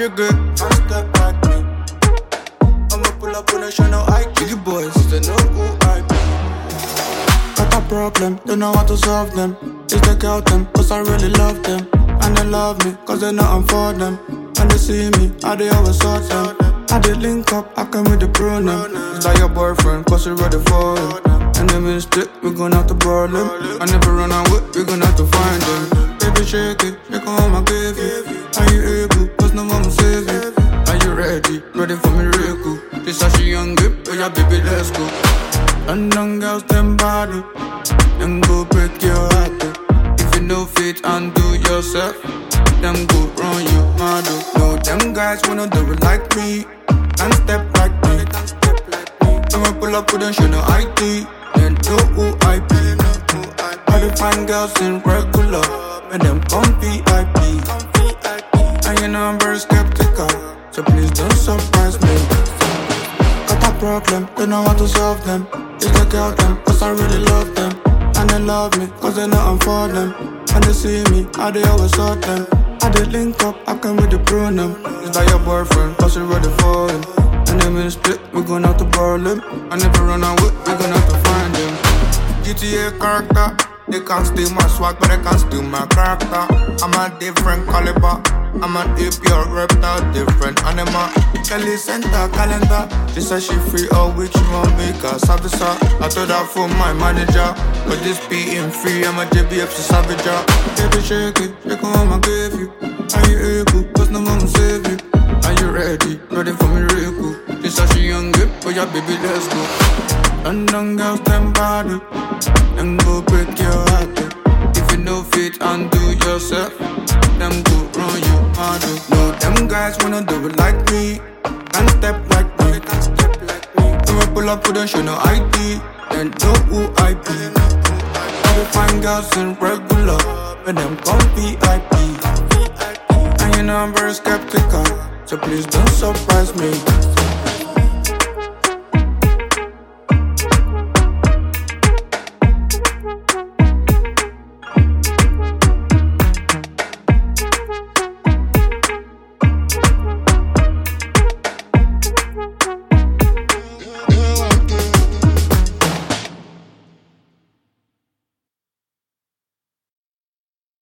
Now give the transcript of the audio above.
trigger. Can't step like me. I'ma pull up on a show, no I Jiggy boys, they know who I be. Got a problem, don't know how to solve them. Just take out them, cause I really love them. And they love me, cause they know I'm for them. And they see me, how they always sort them. I did link up, I come with the pronoun. It's like your boyfriend, cause you're ready for him. And them in stick, we gon' have to borrow them. I never run out with, we gon' have to find them. Baby, shake it, make home I give you. Are you able, cause no one will save you. Are you ready, ready for miracle? This how she young grip, oh yeah baby, let's go. London girls, them body, them go break your heart. If you know fit and do yourself, them go run you mad. No, them guys wanna do it like me. Can't step like me. I'ma pull up with a show, no ID. Then know who I be. All the fine girls in regular, and them come VIP. And you know I'm very skeptical, so please don't surprise me. Got a problem, don't know how to solve them. Just look out them, cause I really love them. And they love me, cause they know I'm for them. And they see me, how they always sort them. I did link up, I come with the pronoun. It's like your boyfriend, cause you're ready for him. And them in split, we gon' have to borrow them. I never run out with, we gon' have to find them. GTA character, they can't steal my swag, but they can't steal my character. I'm a different caliber, I'm an APR reptile, different animal. Kelly Center calendar, she said she free all week, she won't make her service. I told her for my manager, but this being free, I'm a JBFC savage. Baby shake it, take home I give you. Are you able, cause no one will save you. Are you ready, ready for miracle? This how she young grip, oh yeah baby let's go. London girls, them body, them go break your heart. If you know fit and do yourself, them go run you hard. No, them guys wanna do it like me. Can't step like me. I'ma pull up with a show, no ID. Then know who I be. All the fine girls in regular, and them come VIP. And you know I'm very skeptical, so please don't surprise me.